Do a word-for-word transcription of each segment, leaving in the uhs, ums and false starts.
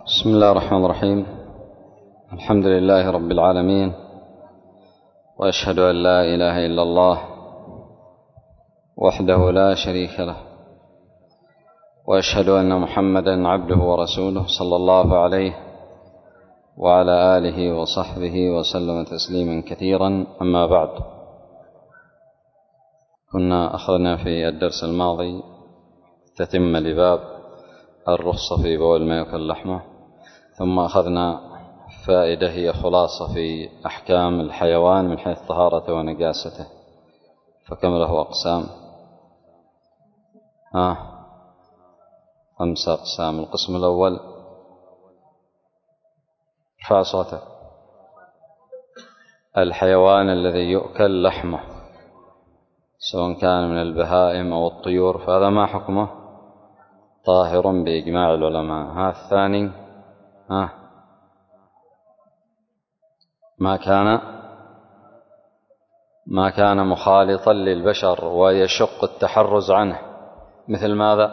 بسم الله الرحمن الرحيم. الحمد لله رب العالمين، وأشهد أن لا إله إلا الله وحده لا شريك له، وأشهد أن محمدا عبده ورسوله صلى الله عليه وعلى آله وصحبه وسلم تسليما كثيرا. أما بعد، كنا أخذنا في الدرس الماضي تتم لباب الرخصة في بول ما يؤكل لحمه، ثم أخذنا فائدة هي خلاصة في أحكام الحيوان من حيث طهارته ونجاسته، فكم له أقسام؟ ها خمسة أقسام. القسم الأول، ارفع صوتك، الحيوان الذي يؤكل لحمه سواء كان من البهائم أو الطيور، فهذا ما حكمه؟ طاهر بإجماع العلماء. ها الثاني، ها ما كان ما كان مخالطا للبشر ويشق التحرز عنه، مثل ماذا؟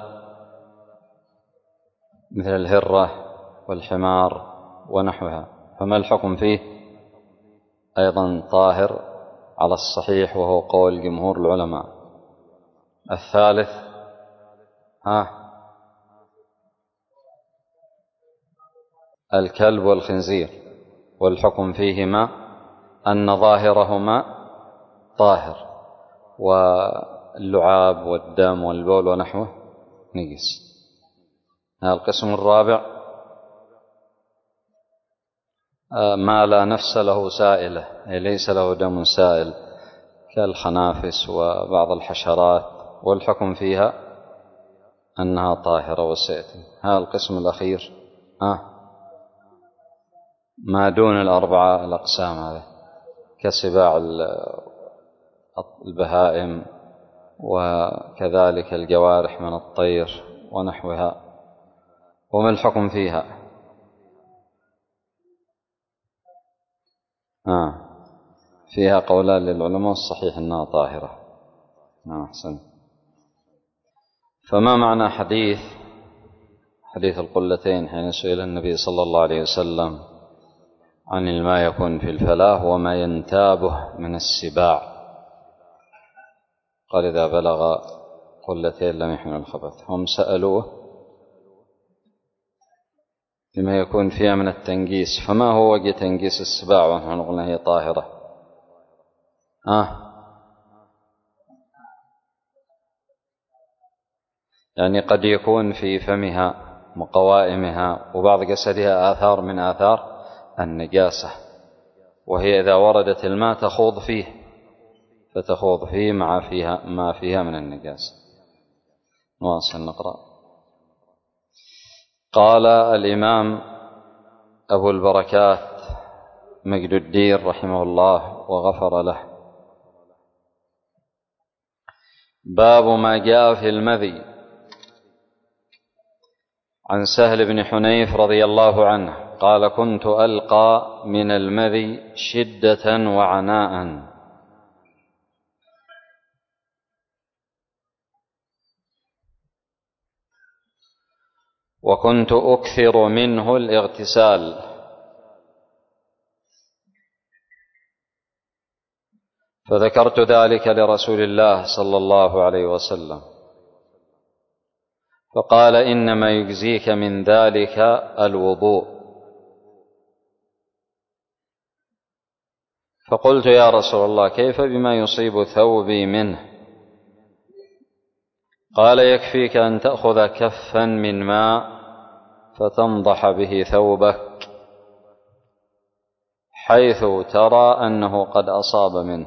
مثل الهرة والحمار ونحوها، فما الحكم فيه؟ أيضا طاهر على الصحيح، وهو قول جمهور العلماء. الثالث، ها الكلب والخنزير، والحكم فيهما أن ظاهرهما طاهر، واللعاب والدم والبول ونحوه نجس. القسم الرابع، ما لا نفس له سائلة، أي ليس له دم سائل، كالخنافس وبعض الحشرات، والحكم فيها أنها طاهرة وسيأتي. هذا القسم الأخير، ها ما دون الأربعة الأقسام هذه، كسباع البهائم وكذلك الجوارح من الطير ونحوها، وما الحكم فيها؟ آه. فيها قولان للعلماء، الصحيح أنها طاهرة. آه أحسن. فما معنى حديث حديث القلتين حين سئل النبي صلى الله عليه وسلم عن الماء يكون في الفلاة وما ينتابه من السباع، قال إذا بلغ قلتين لم يحمل الخبث. هم سألوه لما يكون فيها من التنجيس، فما هو وجه تنجيس السباع ونحن قلنا هي طاهرة؟ آه يعني قد يكون في فمها وقوائمها وبعض جسدها آثار من آثار النجاسة، وهي إذا وردت الماء تخوض فيه، فتخوض فيه مع فيها ما فيها من النجاسة. نواصل نقرأ. قال الإمام أبو البركات مجد الدين رحمه الله وغفر له: باب ما جاء في المذي. عن سهل بن حنيف رضي الله عنه قال: كنت ألقى من المذي شدة وعناء، وكنت أكثر منه الاغتسال، فذكرت ذلك لرسول الله صلى الله عليه وسلم، فقال: إنما يجزيك من ذلك الوضوء. فقلت: يا رسول الله، كيف بما يصيب ثوبي منه؟ قال: يكفيك أن تأخذ كفا من ماء فتنضح به ثوبك حيث ترى أنه قد أصاب منه.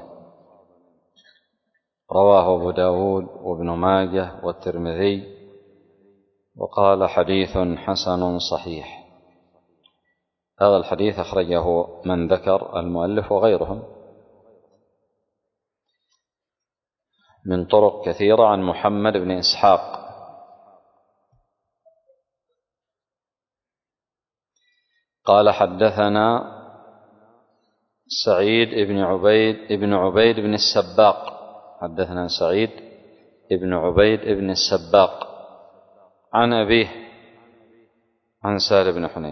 رواه أبو داود وابن ماجه والترمذي، وقال: حديث حسن صحيح. هذا الحديث أخرجه من ذكر المؤلف وغيرهم من طرق كثيرة عن محمد بن إسحاق. قال: حدثنا سعيد بن عبيد ابن عبيد بن السباق حدثنا سعيد بن عبيد بن السباق عن أبيه عن سهل بن حنيف،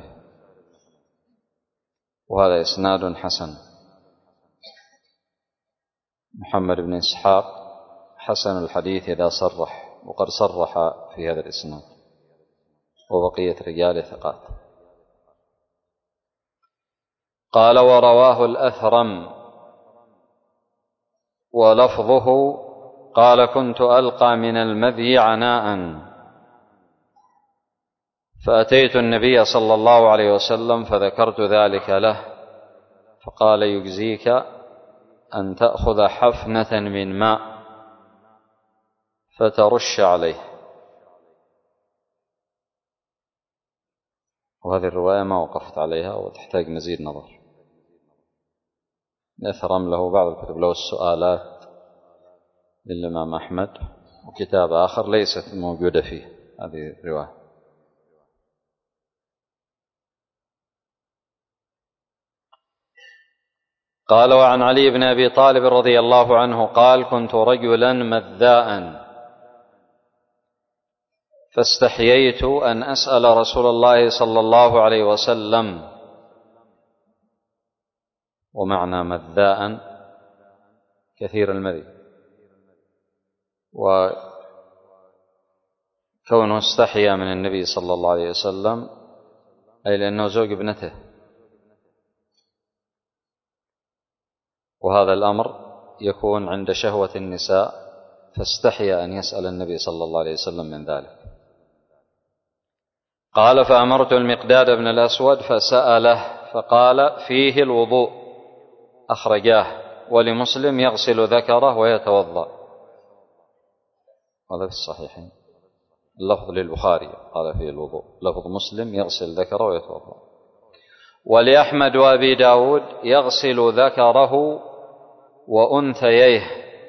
وهذا إسناد حسن. محمد بن إسحاق حسن الحديث إذا صرح، وقد صرح في هذا الإسناد، وبقية رجال ثقات. قال: ورواه الأثرم ولفظه: قال: كنت ألقى من المذي عناء فأتيت النبي صلى الله عليه وسلم فذكرت ذلك له، فقال: يجزيك أن تأخذ حفنة من ماء فترش عليه. وهذه الرواية ما وقفت عليها وتحتاج مزيد نظر. الأثرم له بعض الكتب، له السؤالات للإمام أحمد، وكتاب آخر ليست موجودة فيه هذه الرواية. قال: وعن علي بن أبي طالب رضي الله عنه قال: كنت رجلا مذاء فاستحييت أن أسأل رسول الله صلى الله عليه وسلم. ومعنى مذاء كثير المذي، وكونه استحيا من النبي صلى الله عليه وسلم أي لأنه زوج ابنته، وهذا الأمر يكون عند شهوة النساء، فاستحيا أن يسأل النبي صلى الله عليه وسلم من ذلك. قال: فأمرت المقداد بن الأسود فسأله فقال: فيه الوضوء، أخرجاه، ولمسلم: يغسل ذكره ويتوضأ. هذا في الصحيحين. اللفظ للبخاري قال فيه الوضوء، لفظ مسلم: يغسل ذكره ويتوضأ. ولأحمد وأبي داود: يغسل ذكره وأنثييه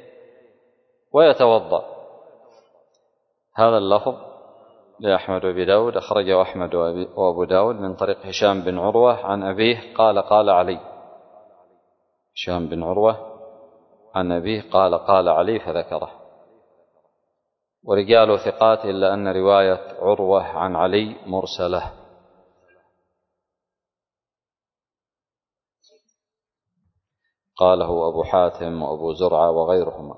ويتوضأ. هذا اللفظ لأحمد وأبي داود أخرجه أحمد وأبو داود من طريق هشام بن عروة عن أبيه قال: قال علي. هشام بن عروة عن أبيه قال: قال علي، فذكره. ورجال ثقات، إلا أن رواية عروة عن علي مرسلة. قاله أبو حاتم وأبو زرعة وغيرهما.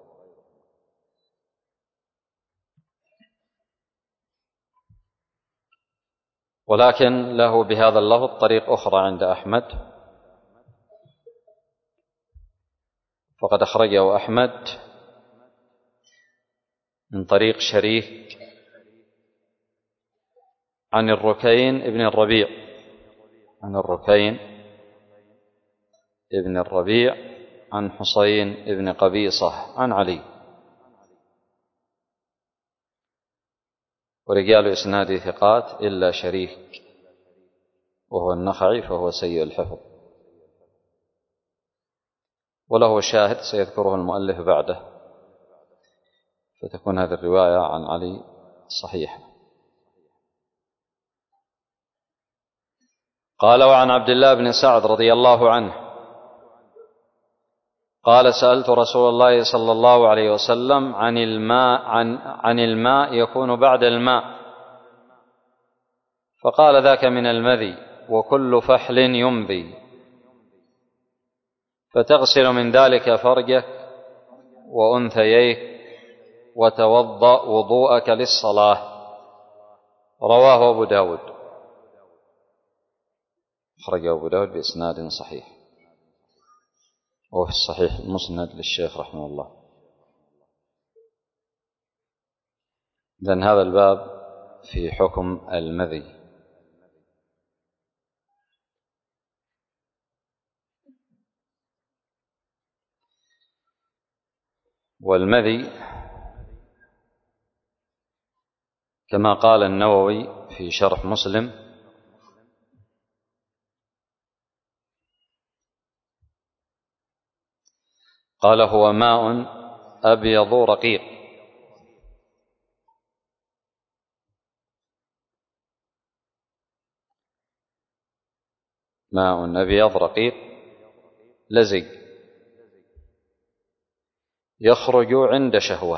ولكن له بهذا اللفظ طريق أخرى عند أحمد، فقد أخرجه أحمد من طريق شريك عن الركين ابن الربيع عن الركين ابن الربيع عن حسين ابن قبيصة عن علي. ورجال إسناد ثقات إلا شريك، وهو النخعي، فهو سيء الحفظ، وله شاهد سيذكره المؤلف بعده، فتكون هذه الرواية عن علي صحيحة. قال: وعن عبد الله بن سعد رضي الله عنه قال: سألت رسول الله صلى الله عليه وسلم عن الماء عن عن الماء يكون بعد الماء، فقال: ذاك من المذي، وكل فحل يمذي، فتغسل من ذلك فرجك وأنثييك وتوضأ وضوءك للصلاة. رواه أبو داود، أخرجه أبو داود بإسناد صحيح، وفي الصحيح المسند للشيخ رحمه الله. إذن هذا الباب في حكم المذي. والمذي كما قال النووي في شرح مسلم: قال: هو ماء أبيض رقيق، ماء أبيض رقيق لزج يخرج عند شهوة.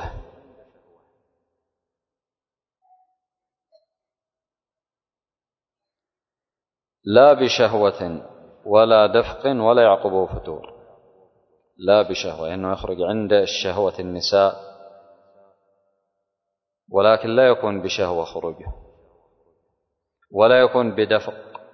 لا بشهوة ولا دفق ولا يعقبه فتور. لا بشهوة إنه يخرج عند الشهوة النساء، ولكن لا يكون بشهوة خروجه، ولا يكون بدفق،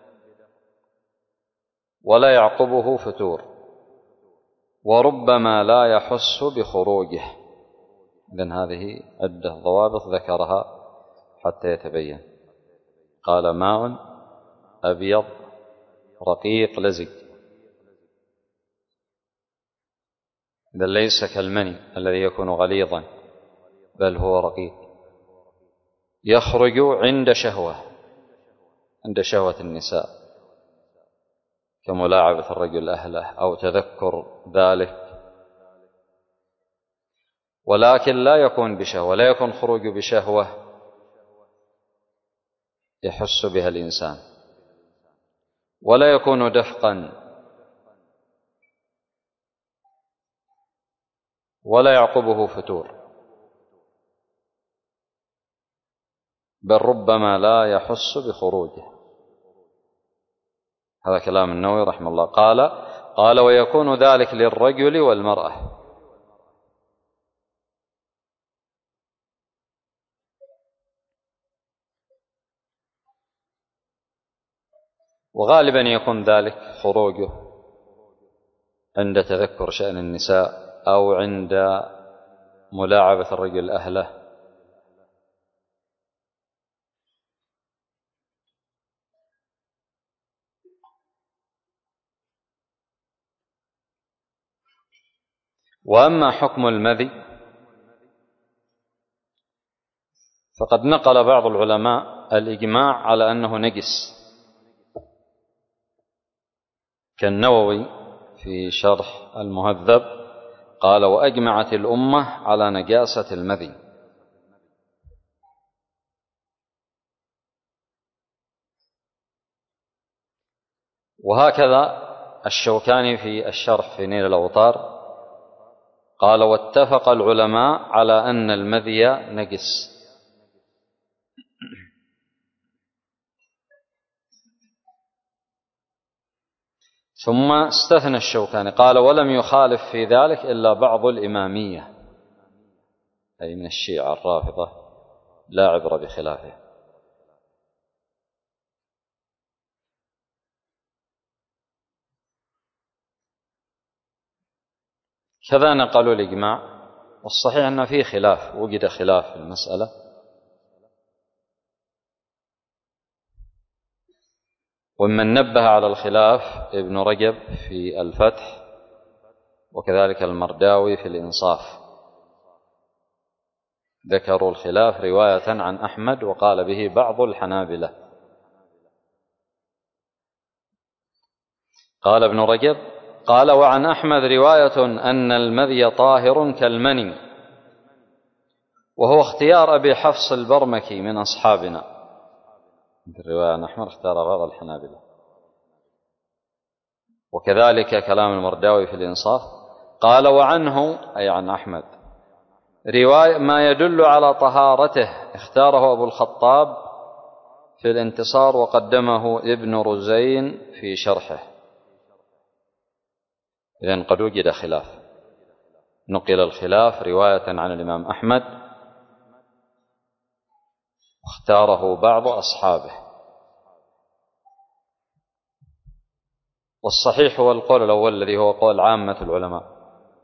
ولا يعقبه فتور، وربما لا يحس بخروجه. إذن هذه عدة ضوابط ذكرها حتى يتبين. قال ماء أبيض رقيق لزج، إذن ليس كالمني الذي يكون غليظا، بل هو رقيق، يخرج عند شهوة، عند شهوة النساء، كملاعبة الرجل أهله أو تذكر ذلك، ولكن لا يكون بشهوة، لا يكون خروج بشهوة يحس بها الإنسان، ولا يكون دفقا، ولا يعقبه فتور، بل ربما لا يحس بخروجه. هذا كلام النووي رحمه الله. قال قال ويكون ذلك للرجل والمرأة. وغالبا يكون ذلك خروجه عند تذكر شأن النساء، أو عند ملاعبة الرجل أهله. وأما حكم المذي فقد نقل بعض العلماء الإجماع على أنه نجس، كالنووي في شرح المهذب قال وأجمعت الأمة على نجاسة المذي. وهكذا الشوكاني في الشرح في نيل الأوطار قال واتفق العلماء على أن المذي نجس. ثم استثنى الشوكاني قال ولم يخالف في ذلك إلا بعض الإمامية، أي من الشيعة الرافضة، لا عبرة بخلافه. كذا نقلوا الإجماع، والصحيح أن فيه خلاف، وجد خلاف في المسألة، ومن نبه على الخلاف ابن رجب في الفتح، وكذلك المرداوي في الإنصاف، ذكروا الخلاف رواية عن أحمد وقال به بعض الحنابلة. قال ابن رجب قال وعن أحمد رواية أن المذي طاهر كالمني، وهو اختيار أبي حفص البرمكي من أصحابنا. الرواية عن أحمد اختار بعض الحنابلة. وكذلك كلام المرداوي في الإنصاف قال وعنه أي عن أحمد رواية ما يدل على طهارته اختاره أبو الخطاب في الانتصار، وقدمه ابن رزين في شرحه. إذن قد وجد خلاف، نقل الخلاف رواية عن الإمام أحمد واختاره بعض أصحابه. والصحيح هو القول الأول الذي هو قول عامة العلماء.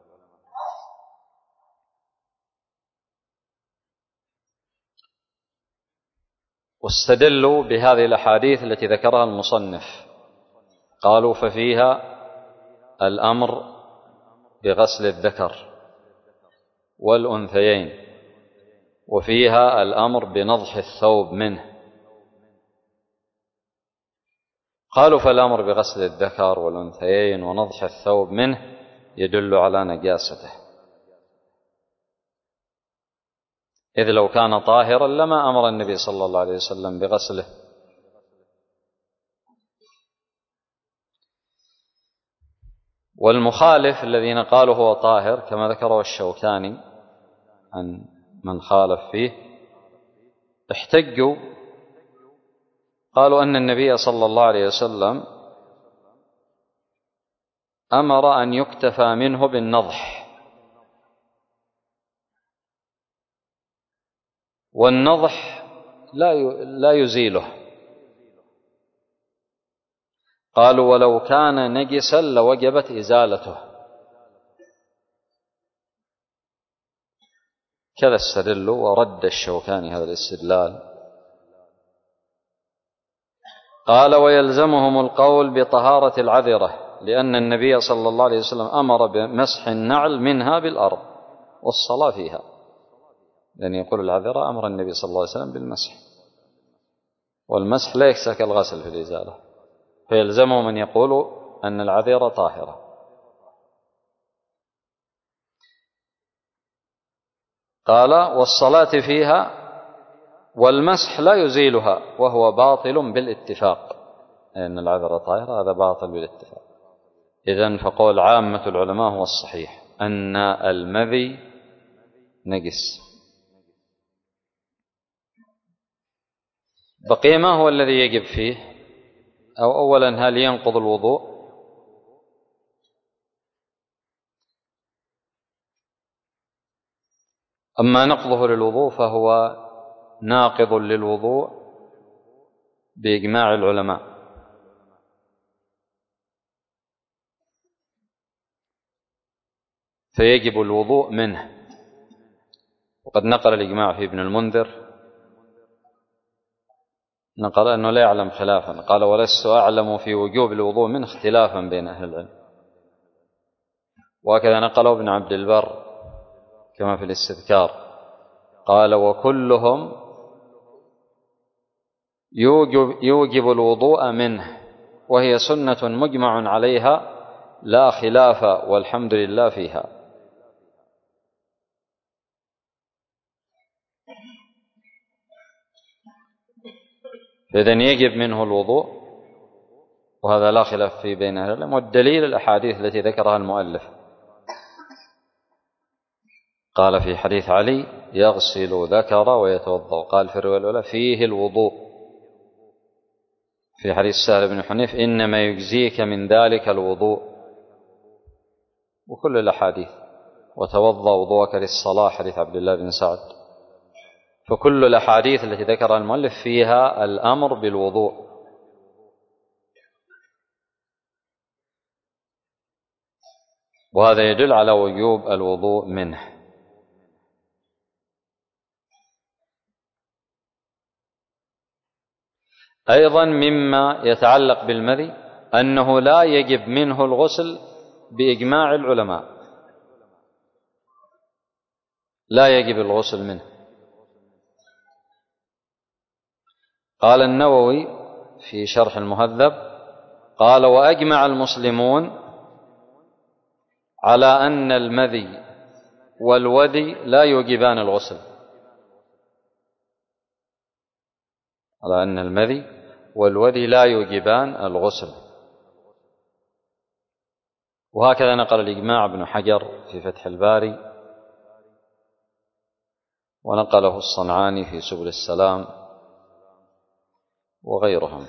واستدلوا بهذه الأحاديث التي ذكرها المصنف، قالوا ففيها الأمر بغسل الذكر والأنثيين، وفيها الأمر بنضح الثوب منه. قالوا فالأمر بغسل الذكر والأنثيين ونضح الثوب منه يدل على نجاسته، إذ لو كان طاهرا لما أمر النبي صلى الله عليه وسلم بغسله. والمخالف الذين قالوا هو طاهر كما ذكره الشوكاني عن من خالف فيه، احتجوا قالوا أن النبي صلى الله عليه وسلم أمر أن يكتفى منه بالنضح، والنضح لا يزيله. قالوا ولو كان نجسا لوجبت إزالته. كذا استدلوا، ورد الشوكاني هذا الاستدلال. قال ويلزمهم القول بطهارة العذرة، لأن النبي صلى الله عليه وسلم أمر بمسح النعل منها بالأرض والصلاة فيها، لأن يقول العذرة أمر النبي صلى الله عليه وسلم بالمسح، والمسح ليس كالغسل في الإزالة، فيلزمهم أن يقولوا أن العذرة طاهرة. قال والصلاة فيها والمسح لا يزيلها، وهو باطل بالاتفاق، لأن العذرة طاهرة، هذا باطل بالاتفاق. إذن فقول عامة العلماء هو الصحيح، أن المذي نجس. بقي ما هو الذي يجب فيه؟ أو أولا هل ينقض الوضوء؟ أما نقضه للوضوء فهو ناقض للوضوء بإجماع العلماء، فيجب الوضوء منه. وقد نقل الإجماع في ابن المنذر، نقل أنه لا يعلم خلافا، قال ولست أعلم في وجوب الوضوء منه اختلافا بين أهل العلم. وهكذا نقله ابن عبد البر كما في الاستذكار، قال وكلهم يوجب, يوجب الوضوء منه، وهي سنة مجمع عليها لا خلاف والحمد لله فيها. إذن يجب منه الوضوء، وهذا لا خلاف فيه بين أهل العلم. والدليل الأحاديث التي ذكرها المؤلف، قال في حديث علي يغسل ذكر ويتوضأ، قال في الرواية الأولى فيه الوضوء. في حديث سهل بن حنيف إنما يجزيك من ذلك الوضوء، وكل الأحاديث وتوضأ وضوءك للصلاة حديث عبد الله بن سعد. فكل الأحاديث التي ذكرها المؤلف فيها الأمر بالوضوء. وهذا يدل على وجوب الوضوء منه. أيضا مما يتعلق بالمذي أنه لا يجب منه الغسل بإجماع العلماء، لا يجب الغسل منه. قال النووي في شرح المهذب، قال وأجمع المسلمون على أن المذي والودي لا يوجبان الغسل، على أن المذي والودي لا يوجبان الغسل. وهكذا نقل الإجماع ابن حجر في فتح الباري، ونقله الصنعاني في سبل السلام وغيرهم.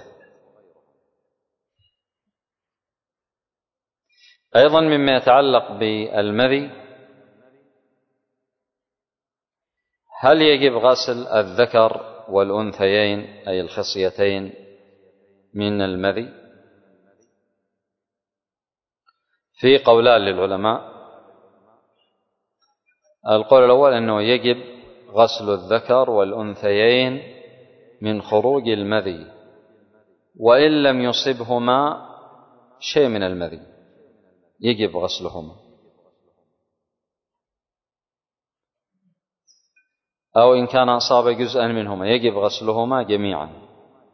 أيضا مما يتعلق بالمذي، هل يجب غسل الذكر والأنثيين أي الخصيتين من المذي؟ في قولان للعلماء. القول الأول أنه يجب غسل الذكر والأنثيين من خروج المذي، وإن لم يصبهما شيء من المذي يجب غسلهما، أو إن كان أصاب جزءا منهما يجب غسلهما جميعا.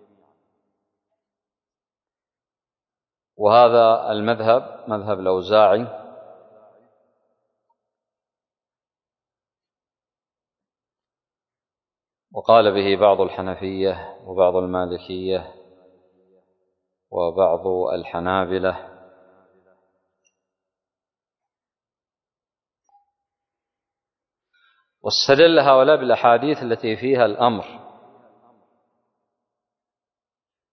وهذا المذهب مذهب الأوزاعي، وقال به بعض الحنفية وبعض المالكية وبعض الحنابلة. واستدل هؤلاء بالأحاديث التي فيها الأمر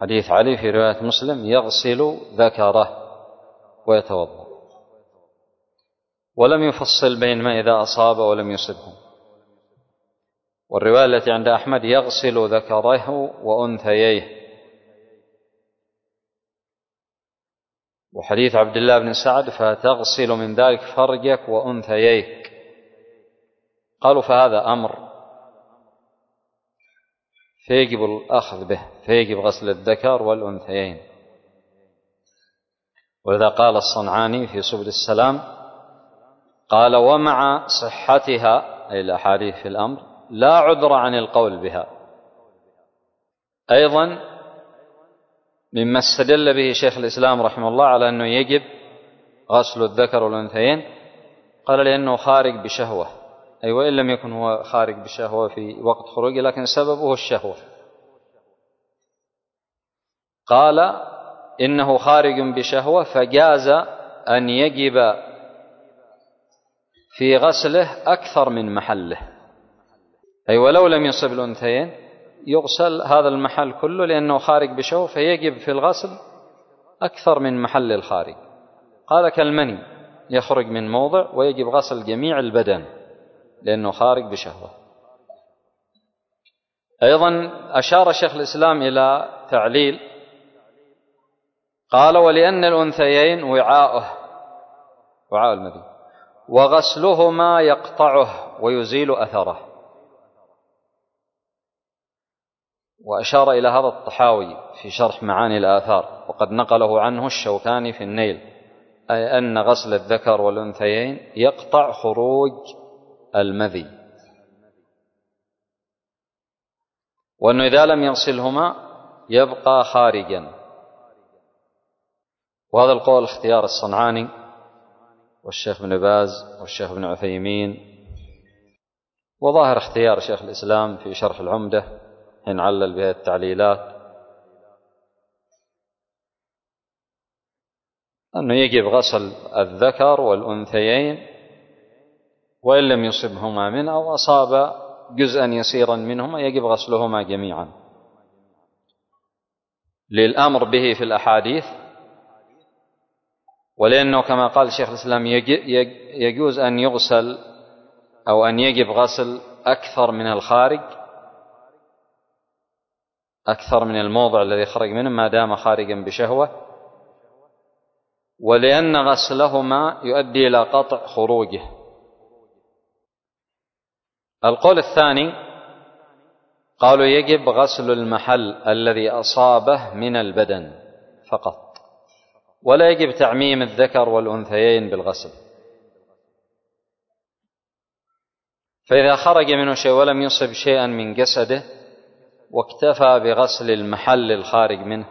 حديث علي في رواية مسلم يغسل ذكره ويتوضأ، ولم يفصل بين ما إذا أصاب ولم يصبه. والرواية التي عند أحمد يغسل ذكره وأنثييه. وحديث عبد الله بن سعد فتغسل من ذلك فرجك وأنثييك. قالوا فهذا أمر فيجب الأخذ به، فيجب غسل الذكر والأنثيين. ولذا قال الصنعاني في سبل السلام قال: ومع صحتها أي الأحاديث في الأمر لا عذر عن القول بها. أيضا مما استدل به شيخ الإسلام رحمه الله على أنه يجب غسل الذكر والأنثيين، قال لأنه خارج بشهوة، أي وإن لم يكن هو خارج بشهوة في وقت خروجه لكن سببه الشهوة. قال إنه خارج بشهوة فجاز أن يجب في غسله أكثر من محله، أي ولو لم يصب الأنثيين يغسل هذا المحل كله لأنه خارج بشهوة، فيجب في الغسل أكثر من محل الخارج. قال كالمني يخرج من موضع ويجب غسل جميع البدن لأنه خارج بشهوة. أيضا أشار شيخ الإسلام إلى تعليل، قال: ولأن الأنثيين وعاؤه وعاء المذي وغسلهما يقطعه ويزيل أثره. وأشار إلى هذا الطحاوي في شرح معاني الآثار، وقد نقله عنه الشوكاني في النيل، أي أن غسل الذكر والأنثيين يقطع خروج المذي، وأنه إذا لم يغسلهما يبقى خارجا. وهذا القول اختيار الصنعاني والشيخ بن باز والشيخ بن عثيمين، وظاهر اختيار شيخ الإسلام في شرح العمدة حين علل بها التعليلات أنه يجب غسل الذكر والأنثيين وإن لم يصبهما منه أو أصاب جزءا يسيرا منهما يجب غسلهما جميعا، للأمر به في الأحاديث، ولأنه كما قال شيخ الإسلام يجوز أن يغسل أو أن يجب غسل أكثر من الخارج، أكثر من الموضع الذي خرج منه ما دام خارجا بشهوة، ولأن غسلهما يؤدي إلى قطع خروجه. القول الثاني قالوا يجب غسل المحل الذي أصابه من البدن فقط، ولا يجب تعميم الذكر والأنثيين بالغسل. فإذا خرج منه شيء ولم يصب شيئا من جسده واكتفى بغسل المحل الخارج منه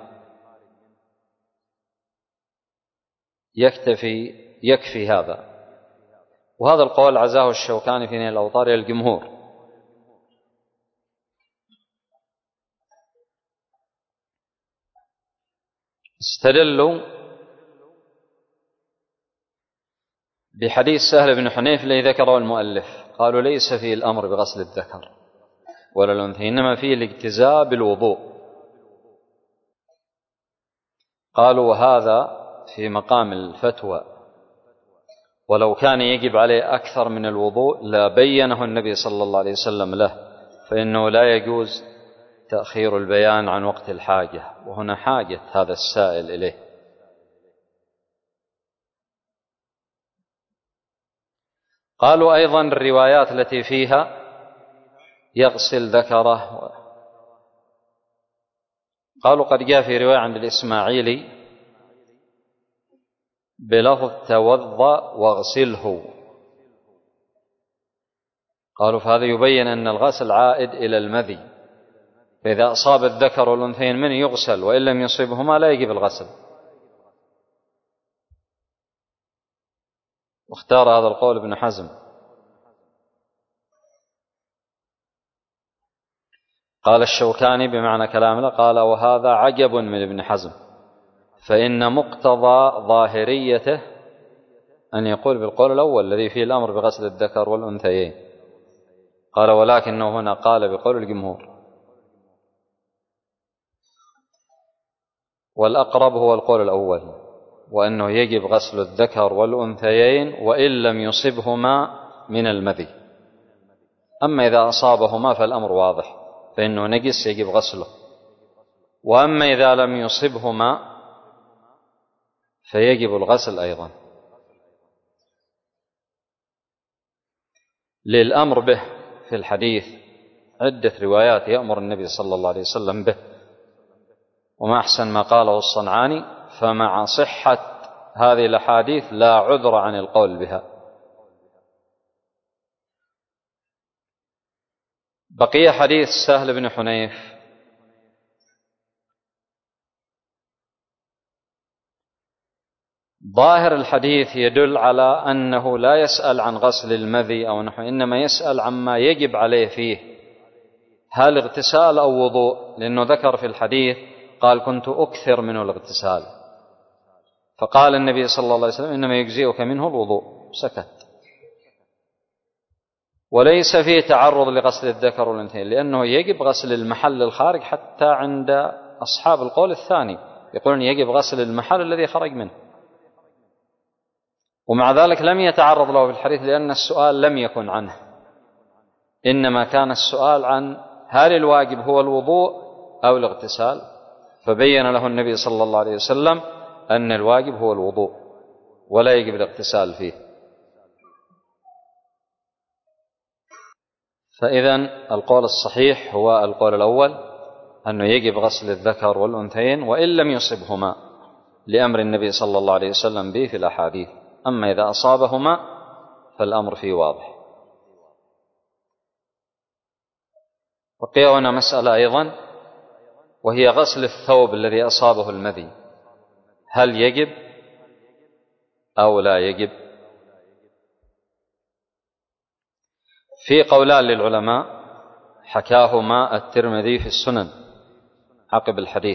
يكتفي يكفي هذا. وهذا القول عزاه الشوكاني في نيل الأوطار إلى الجمهور. استدلوا بحديث سهل بن حنيف الذي ذكره المؤلف، قالوا ليس فيه الأمر بغسل الذكر ولا الأنثى، إنما فيه الاجتزاء بالوضوء. قالوا وهذا في مقام الفتوى، ولو كان يجب عليه أكثر من الوضوء لا بينه النبي صلى الله عليه وسلم له، فإنه لا يجوز تأخير البيان عن وقت الحاجة، وهنا حاجة هذا السائل إليه. قالوا أيضا الروايات التي فيها يغسل ذكره، قالوا قد جاء في رواية عند الإسماعيلي بلفظ توضأ واغسله، قالوا فهذا يبين أن الغسل عائد إلى المذي، فإذا أصاب الذكر والأنثيين منه يغسل، وإن لم يصيبهما لا يجب الغسل. واختار هذا القول ابن حزم. قال الشوكاني بمعنى كلامنا، قال وهذا عجب من ابن حزم، فإن مقتضى ظاهريته أن يقول بالقول الأول الذي فيه الأمر بغسل الذكر والأنثيين. قال ولكنه هنا قال بقول الجمهور. والأقرب هو القول الأول، وأنه يجب غسل الذكر والأنثيين وإن لم يصبهما من المذي. أما إذا أصابهما فالأمر واضح، فإنه نجس يجب غسله. وأما إذا لم يصبهما فيجب الغسل أيضا، للأمر به في الحديث عدة روايات يأمر النبي صلى الله عليه وسلم به. وما أحسن ما قاله الصنعاني: فمع صحة هذه الأحاديث لا عذر عن القول بها. بقي حديث سهل بن حنيف. ظاهر الحديث يدل على أنه لا يسأل عن غسل المذي أو نحو، إنما يسأل عما يجب عليه فيه، هل اغتسال أو وضوء، لأنه ذكر في الحديث قال: كنت أكثر منه الاغتسال، فقال النبي صلى الله عليه وسلم: إنما يجزئك منه الوضوء، سكت. وليس فيه تعرض لغسل الذكر والأنثى، لأنه يجب غسل المحل الخارج، حتى عند أصحاب القول الثاني يقولون يجب غسل المحل الذي خرج منه. ومع ذلك لم يتعرض له في الحديث، لأن السؤال لم يكن عنه، إنما كان السؤال عن هل الواجب هو الوضوء أو الاغتسال، فبين له النبي صلى الله عليه وسلم أن الواجب هو الوضوء ولا يجب الاغتسال فيه. فإذن القول الصحيح هو القول الأول، أنه يجب غسل الذكر والأنثيين وإن لم يصبهما، لأمر النبي صلى الله عليه وسلم به في الأحاديث. أما إذا أصابهما فالأمر فيه واضح. بقي هنا مسألة أيضا، وهي غسل الثوب الذي أصابه المذي، هل يجب أو لا يجب؟ في قولان للعلماء حكاهما الترمذي في السنن عقب الحديث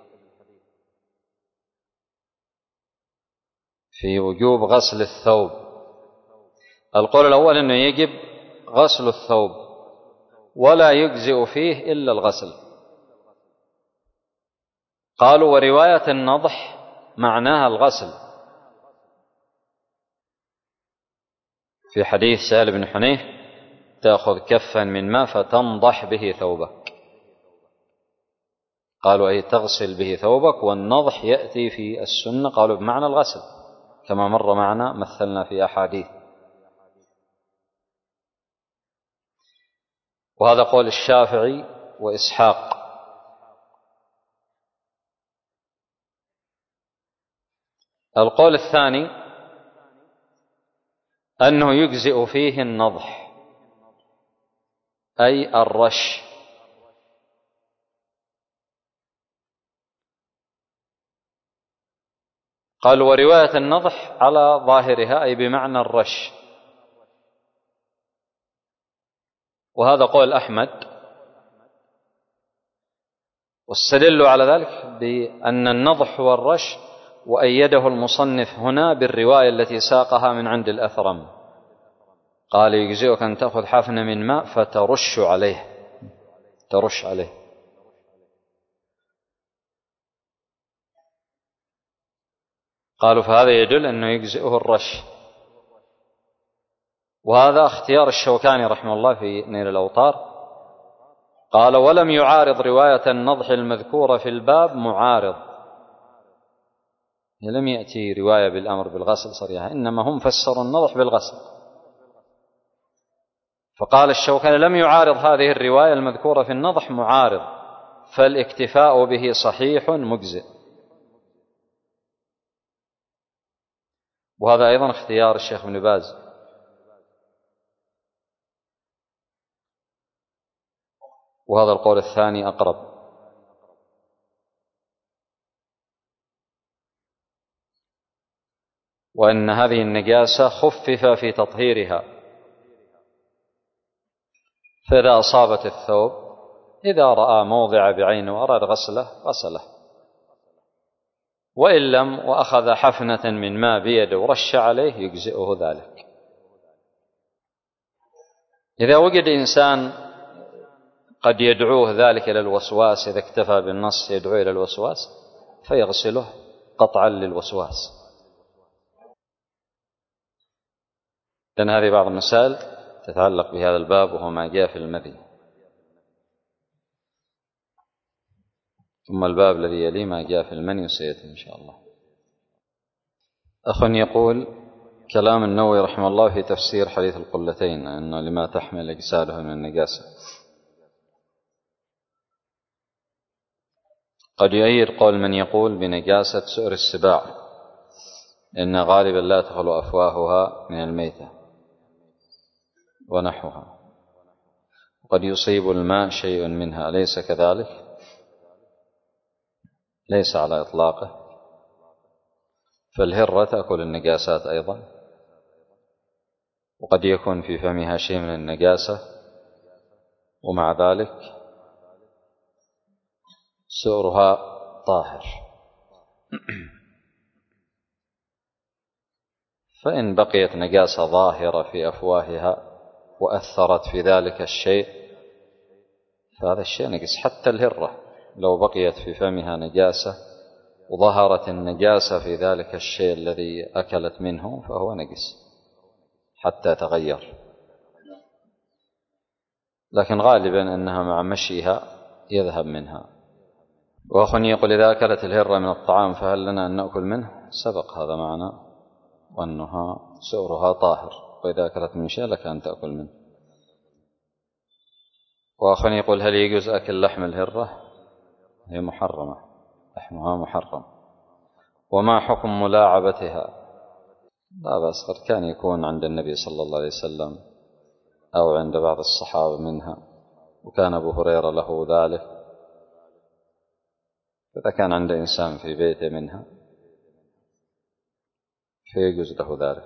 في وجوب غسل الثوب. القول الأول أنه يجب غسل الثوب ولا يجزئ فيه إلا الغسل. قالوا: ورواية النضح معناها الغسل، في حديث سهل بن حنيف: تأخذ كفا من ماء فتنضح به ثوبك. قالوا: أي تغسل به ثوبك. والنضح يأتي في السنة قالوا بمعنى الغسل، كما مر معنا مثلنا في أحاديث. وهذا قول الشافعي وإسحاق. القول الثاني أنه يجزئ فيه النضح، أي الرش. قالوا: ورواية النضح على ظاهرها أي بمعنى الرش. وهذا قول أحمد، واستدلوا على ذلك بأن النضح هو الرش، وأيده المصنف هنا بالرواية التي ساقها من عند الأثرم، قال: يجزئك أن تأخذ حفنة من ماء فترش عليه، ترش عليه. قالوا: فهذا يدل أنه يجزئه الرش. وهذا اختيار الشوكاني رحمه الله في نيل الأوطار. قال: ولم يعارض رواية النضح المذكورة في الباب معارض، لم يأتي رواية بالأمر بالغسل صريحة، إنما هم فسروا النضح بالغسل. فقال الشوكاني: لم يعارض هذه الرواية المذكورة في النضح معارض، فالاكتفاء به صحيح مجزئ. وهذا أيضا اختيار الشيخ ابن باز. وهذا القول الثاني أقرب. وأن هذه النجاسة خفف في تطهيرها، فإذا أصابت الثوب إذا رأى موضع بعينه وأراد غسله غسله، وإن لم وأخذ حفنة من ماء بيده ورش عليه يجزئه ذلك. إذا وجد إنسان قد يدعوه ذلك إلى الوسواس، إذا اكتفى بالنص يدعو إلى الوسواس، فيغسله قطعا للوسواس. لأن هذه بعض المسائل تتعلق بهذا الباب، وهو ما جاء في المذي. ثم الباب الذي يليه ما جاء في المني، وسيأتي إن شاء الله. أخ يقول: كلام النووي رحمه الله في تفسير حديث القلتين أنه لما تحمل أجساده من النجاسة، قد يؤيد قول من يقول بنجاسة سؤر السباع، إن غالبا لا تخلو أفواهها من الميتة ونحوها، وقد يصيب الماء شيء منها، أليس كذلك؟ ليس على إطلاقه، فالهرة تأكل النجاسات أيضا، وقد يكون في فمها شيء من النجاسة، ومع ذلك سؤرها طاهر. فإن بقيت نجاسة ظاهرة في أفواهها وأثرت في ذلك الشيء فهذا الشيء نجس. حتى الهرة لو بقيت في فمها نجاسة وظهرت النجاسة في ذلك الشيء الذي أكلت منه فهو نجس حتى تغير، لكن غالبا أنها مع مشيها يذهب منها. وأخ يقول: إذا أكلت الهرة من الطعام فهل لنا أن نأكل منه؟ سبق هذا معنا، وأنها سؤرها طاهر، وإذا أكلت من شيء لك أن تأكل منه. وأخ يقول: هل يجوز أكل لحم الهرة؟ هي محرمة، لحمها محرم. وما حكم ملاعبتها؟ لا بأس، قد كان يكون عند النبي صلى الله عليه وسلم أو عند بعض الصحابة منها، وكان أبو هريرة له ذلك، فإذا كان عند إنسان في بيته منها فيجوز له ذلك.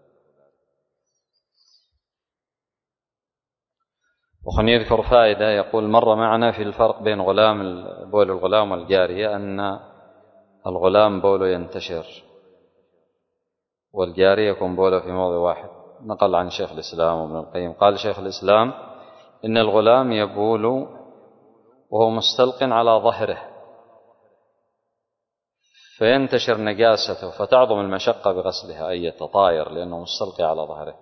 وخن يذكر فائدة، يقول: مر معنا في الفرق بين غلام بول الغلام والجارية أن الغلام بوله ينتشر والجارية يكون بوله في موضع واحد. نقل عن شيخ الإسلام وابن القيم، قال شيخ الإسلام: إن الغلام يبول وهو مستلق على ظهره فينتشر نجاسته فتعظم المشقة بغسلها، أي يتطاير لأنه مستلقي على ظهره.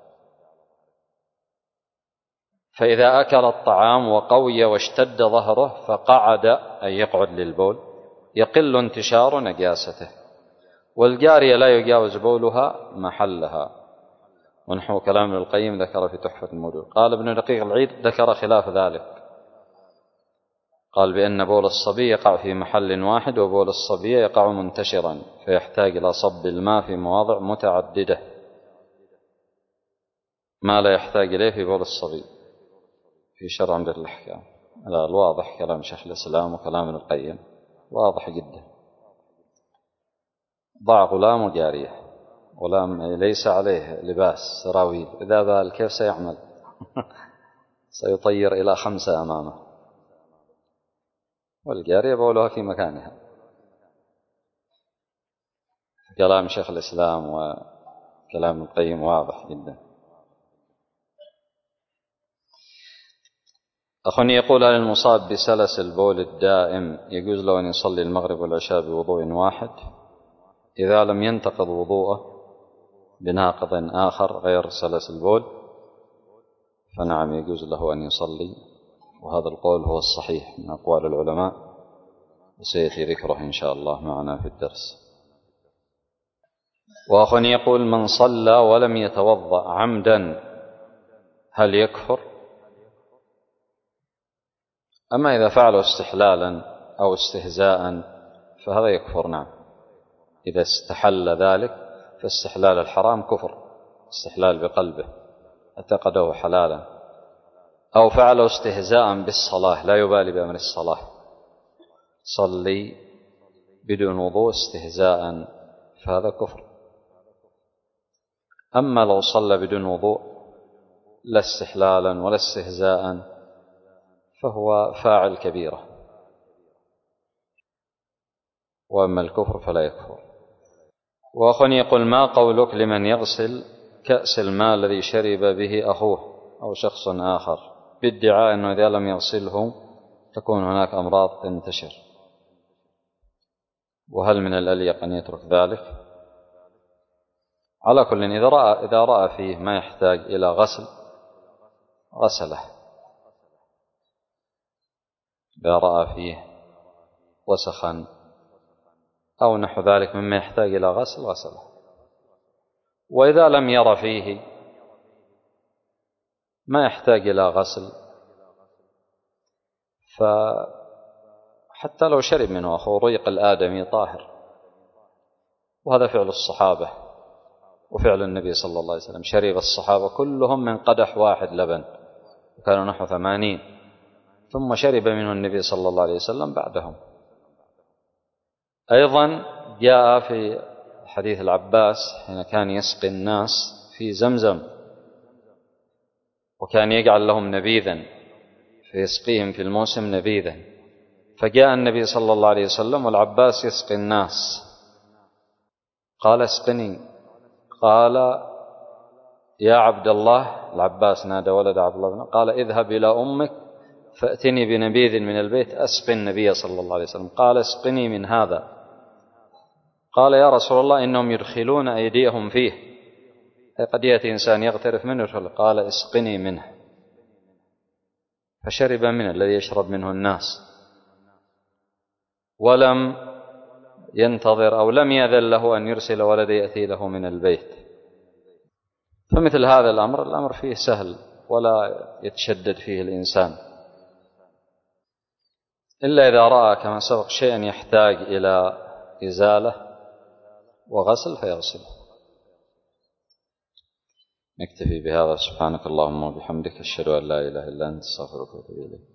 فإذا أكل الطعام وقوي واشتد ظهره فقعد، أي يقعد للبول، يقل انتشار نجاسته. والجارية لا يجاوز بولها محلها، ونحو كلام ابن القيم ذكر في تحفة المولود. قال ابن دقيق العيد ذكر خلاف ذلك، قال بأن بول الصبي يقع في محل واحد، وبول الصبي يقع منتشرا فيحتاج إلى صب الماء في مواضع متعددة ما لا يحتاج إليه في بول الصبي في شرع عمدة الأحكام. هذا الواضح كلام شيخ الإسلام وكلام ابن القيم واضح جدا. ضع غلام وجارية، غلام ليس عليه لباس سراويل، إذا بال كيف سيعمل؟ سيطير إلى خمسة أمامه، والجارية بولها في مكانها. كلام شيخ الإسلام وكلام القيم واضح جدا. أخوني يقول: هل المصاب بسلس البول الدائم يجوز له أن يصلي المغرب والعشاء بوضوء واحد إذا لم ينتقض وضوءه بناقض آخر غير سلس البول؟ فنعم يجوز له أن يصلي، وهذا القول هو الصحيح من أقوال العلماء، وسيأتي ذكره إن شاء الله معنا في الدرس. وأخوني يقول: من صلى ولم يتوضأ عمدا هل يكفر؟ أما إذا فعله استحلالا أو استهزاء فهذا يكفر، نعم. إذا استحل ذلك فاستحلال الحرام كفر، استحلال بقلبه اعتقده حلالا، أو فعله استهزاء بالصلاة لا يبالي بأمر الصلاة، صلي بدون وضوء استهزاء فهذا كفر. أما لو صلى بدون وضوء لا استحلالا ولا استهزاء فهو فاعل كبيرة، وأما الكفر فلا يكفر. وأخوني يقول: ما قولك لمن يغسل كأس الماء الذي شرب به أخوه أو شخص آخر بادعاء أنه إذا لم يغسله تكون هناك أمراض تنتشر؟ وهل من الأليق أن يترك ذلك؟ على كل، إذا رأى, إذا رأى فيه ما يحتاج إلى غسل غسله، إذا رأى فيه وسخا أو نحو ذلك مما يحتاج إلى غسل غسله. وإذا لم ير فيه ما يحتاج إلى غسل، فحتى لو شرب منه أخوه ريق الآدمي طاهر، وهذا فعل الصحابة وفعل النبي صلى الله عليه وسلم. شرب الصحابة كلهم من قدح واحد لبن، وكانوا نحو ثمانين، ثم شرب منه النبي صلى الله عليه وسلم بعدهم. أيضا جاء في حديث العباس حين كان يسقي الناس في زمزم، وكان يجعل لهم نبيذا فيسقيهم في الموسم نبيذا، فجاء النبي صلى الله عليه وسلم والعباس يسقي الناس، قال اسقني، قال يا عبد الله، العباس نادى ولد عبد الله، قال اذهب إلى أمك فأتني بنبيذ من البيت أسقي النبي صلى الله عليه وسلم. قال اسقني من هذا. قال يا رسول الله إنهم يدخلون أيديهم فيه، قد يأتي إنسان يغترف منه، قال اسقني منه، فشرب منه الذي يشرب منه الناس، ولم ينتظر أو لم يأذن له أن يرسل ولد يأتي له من البيت. فمثل هذا الأمر الأمر فيه سهل ولا يتشدد فيه الإنسان، إلا إذا رأى كما سبق شيئا يحتاج إلى إزالة وغسل فيغسله. نكتفي بهذا. سبحانك اللهم وبحمدك، أشهد أن لا إله إلا أنت، استغفرك وأتوب إليك.